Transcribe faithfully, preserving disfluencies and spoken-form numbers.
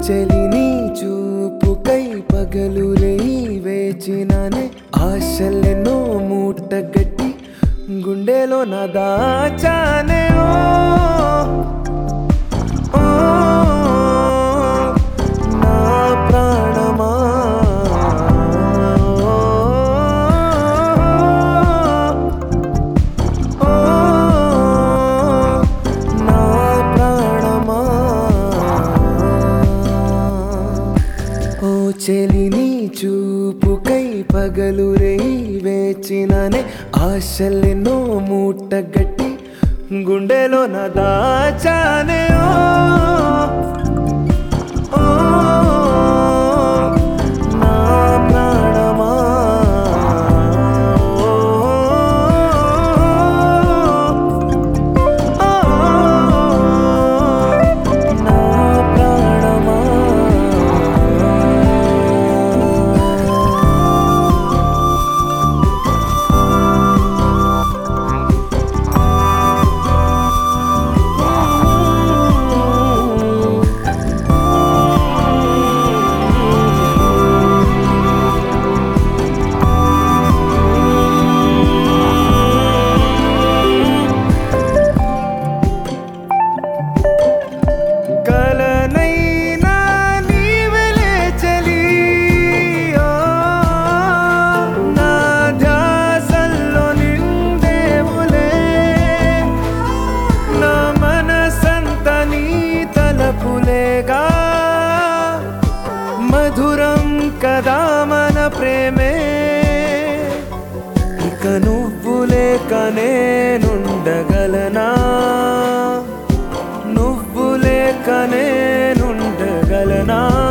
చెలిని చూపుకై పగలులే వేచినానే ఆశలెన్నో మూటగట్టి గుండెలో నా దాచానే ఓ ఓ నా ప్రాణమా ఓ నా ప్రాణమా ఓ చెలిని చూపుకై పగలురే వేచినానే ఆశలెన్నో మూటగట్టి గుండెలో నా దాచానే ఓ ఓ నా ప్రాణమా ఓ నా ప్రాణమా మధురం కదా మన ప్రేమే ఇక నువ్వు లేక నేనుండగలనా నువ్వు లేక నేనుండగలనా